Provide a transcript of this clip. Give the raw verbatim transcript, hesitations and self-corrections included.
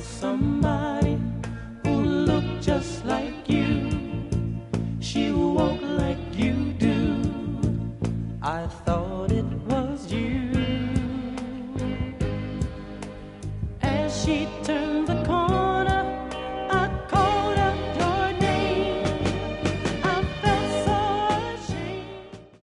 somebody who looked just like you. She walked like you do. I thought it was you. As she turned